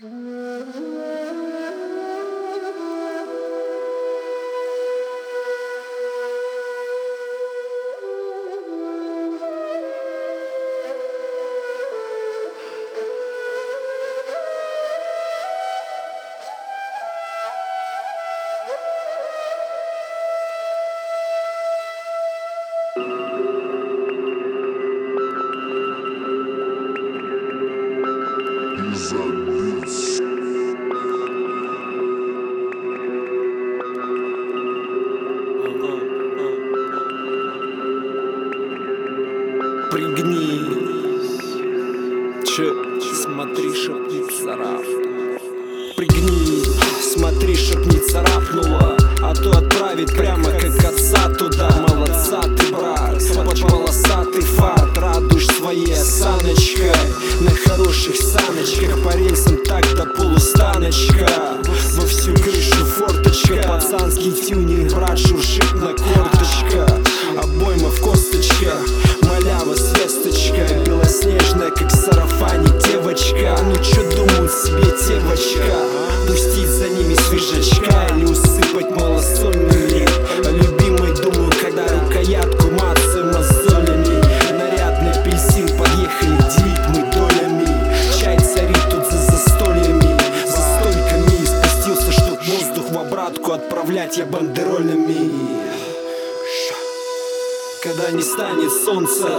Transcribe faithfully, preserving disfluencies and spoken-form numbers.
Пригнись, че, смотри, чтоб не царапнуло. Пригнись, смотри, чтоб не царапнуло, а то отправить прямо как отца туда. Молодца ты, брат, под полосатый фарт радуешь своей осаночкой. На хороших саночках по рельсам так до полустаночка. Во всю крышу форточка, пацанский тюнинг, брат, шуршит на корточках. Обойма в косточках, малява с весточкой, белоснежная, как в сарафане девочка. Ну чё думают себе девочка? Пустить за ними свежачка или усыпать малосольными? Любимый, думаю, когда рукоятку мацаем мозолями. Нарядный апельсин, подъехали делить мы долями. Чай царит тут за застольями, за столиками. Спустился, чтоб воздух в обратку отправлять я бандерольными. Когда не станет солнца,